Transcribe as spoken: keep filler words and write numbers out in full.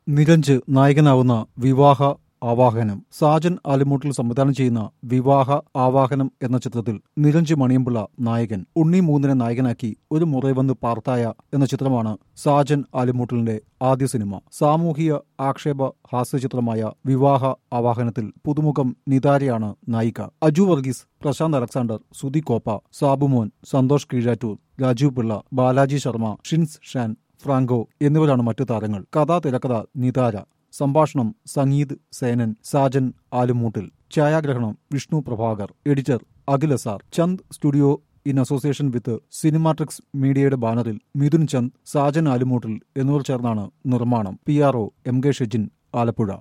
നിരഞ്ജ് നായകനാവുന്ന വിവാഹ ആവാഹനം. സാജൻ ആലിമൂട്ടിൽ സംവിധാനം ചെയ്യുന്ന വിവാഹ ആവാഹനം എന്ന ചിത്രത്തിൽ നിരഞ്ജ് മണിയമ്പിള്ള നായകൻ. ഉണ്ണി മൂന്നിനെ നായകനാക്കി ഒരു മുറ വന്ന് പാർത്തായ എന്ന ചിത്രമാണ് സാജൻ ആലിമൂട്ടിലിന്റെ ആദ്യ സിനിമ. സാമൂഹിക ആക്ഷേപ ഹാസ്യചിത്രമായ വിവാഹ ആവാഹനത്തിൽ പുതുമുഖം നിതാരയാണ് നായിക. അജു വർഗീസ്, പ്രശാന്ത് അലക്സാണ്ടർ, സുധി കോപ്പ, സാബുമോൻ, സന്തോഷ് കീഴാറ്റൂർ, രാജീവ് പിള്ള, ബാലാജി ശർമ്മ, ഷിൻസ് ഷാൻ, ഫ്രാങ്കോ എന്നിവരാണ് മറ്റു താരങ്ങൾ. കഥ, തിരക്കഥ നിതാര. സംഭാഷണം സംഗീത് സേനൻ, സാജൻ ആലുമൂട്ടിൽ. ഛായാഗ്രഹണം Vishnu Prabhakar. Editor Akhil Azar. Chand studio in association with Cinematrix മീഡിയയുടെ ബാനറിൽ മിഥുൻ ചന്ദ്, സാജൻ ആലുമൂട്ടിൽ എന്നിവർ ചേർന്നാണ് നിർമ്മാണം. P R O M K Shejin, Alappuzha.